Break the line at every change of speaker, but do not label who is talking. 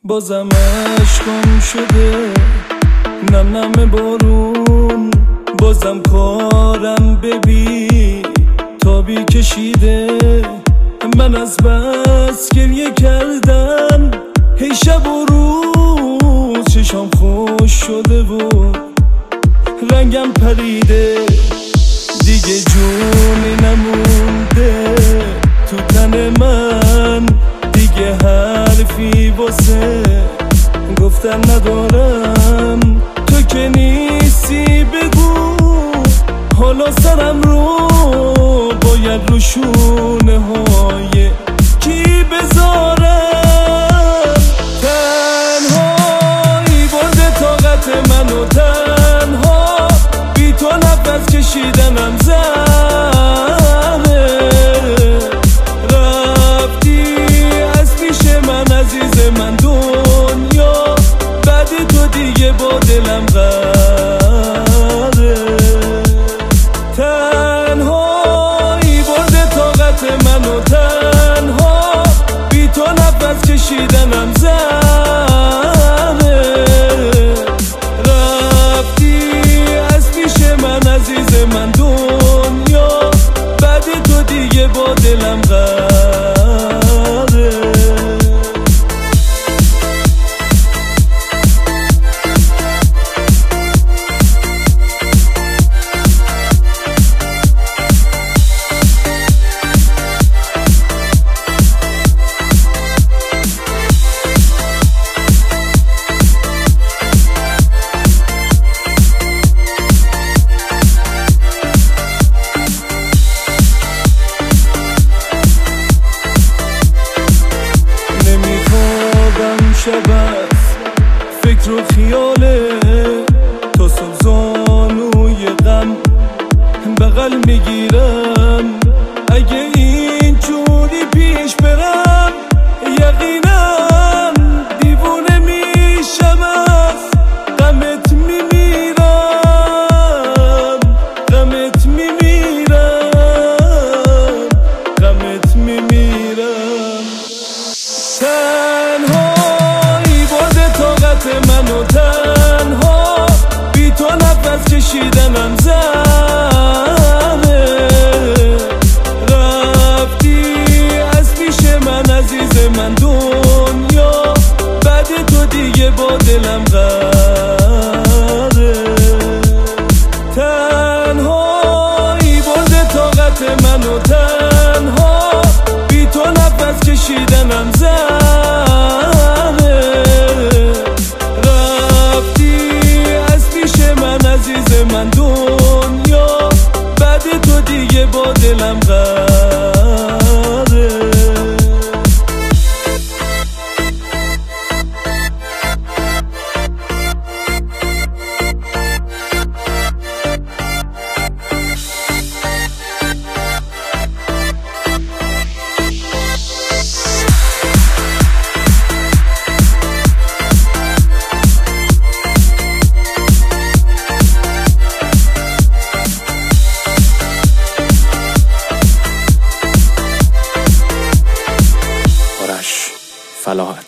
بازم عشقم شده نم بارون، بازم کارم ببین تابی کشیده. من از بس گریه کردم هی شب و روز، چشام خوش شده و رنگم پریده، دیگه جونی نمونده تو تن من، دیگه حرفی واسه گفتن ندارم. تو که نیستی بگو حالا سرم رو باید رو شونه های کی بذارم. تنهایی برده طاقت منو، تنها بی تو نفس کشیدنم زنه. رفتی از پیش من عزیز من، دنیا بعد تو دیگه با دلم قره. تنهایی برده طاقت منو، تنها بی تو نفس کشیدنم زنه. رفتی از پیش من عزیز من، دنیا بعد تو دیگه با دلم قره. شب است فکر و خیاله، تا صبح زانوی غم بغل میگیرم. اگه این جوری پیش برم یقینم دیوونه میشم، از غمت میمیرم، غمت میمیرم، غمت میمیرم. تنها منو، تنها بی تو نفس کشیدنم زنه. رفتی از پیش من عزیز من، دنیا بعد تو دیگه با دلم قره. تنهایی برده طاقت منو، تنها بی تو نفس کشیدنم زنه. من دنیا بعد تو دیگه با دلم قره.
فلاحت.